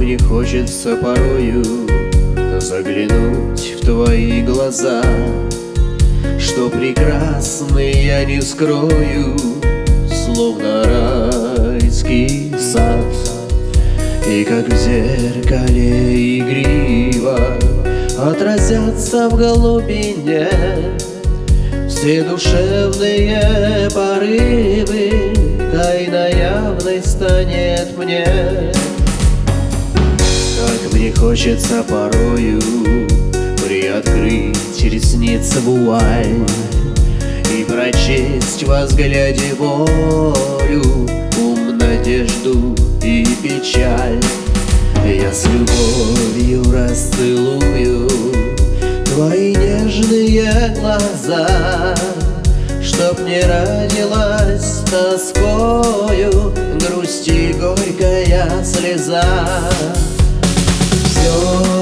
мне хочется порою заглянуть в твои глаза, что прекрасный я не скрою, словно райский сад. И как в зеркале игриво отразятся в глубине все душевные порывы, тайна явной станет мне. Как мне хочется порою приоткрыть ресницы вуаль и прочесть во взгляде волю, ум, надежду и печаль. Я с любовью расцелую твои нежные глаза, чтоб не родилась тоскою грусть и горькая слеза. Все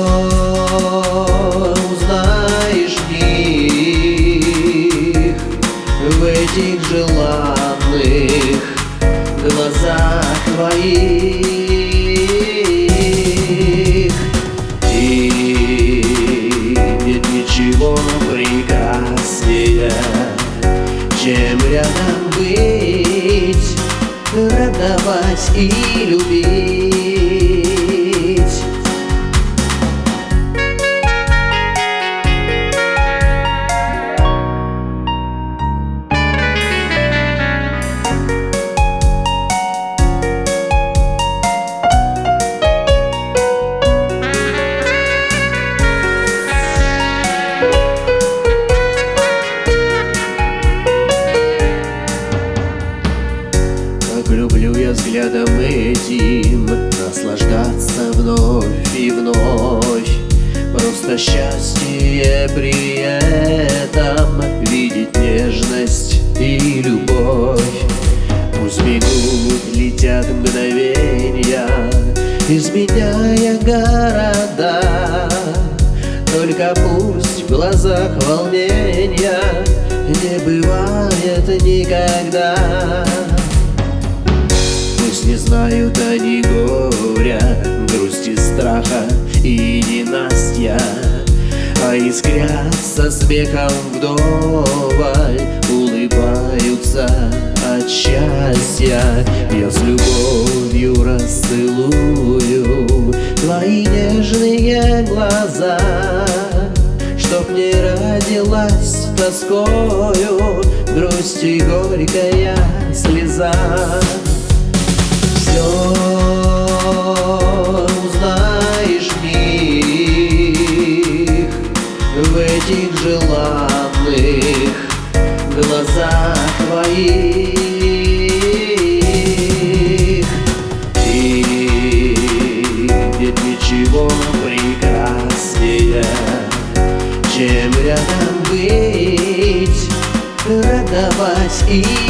узнаешь в них, в этих желанных глазах твоих. И нет ничего прекраснее, чем рядом быть, радовать и любить. Люблю я взглядом этим наслаждаться вновь и вновь. Просто счастье при этом видеть нежность и любовь. Пусть бегут, летят мгновенья, изменяя города, только пусть в глазах волненья не бывает никогда. Пусть не знают они горя, грусти, страха и ненастья, а искрятся смехом вдоволь, улыбаются от счастья. Я с любовью расцелую твои нежные глаза, чтоб не родилась тоскою грусть и горькая слеза. Все узнаешь в них, в этих желанных глазах твоих. И нет ничего прекраснее, чем рядом быть, радовать и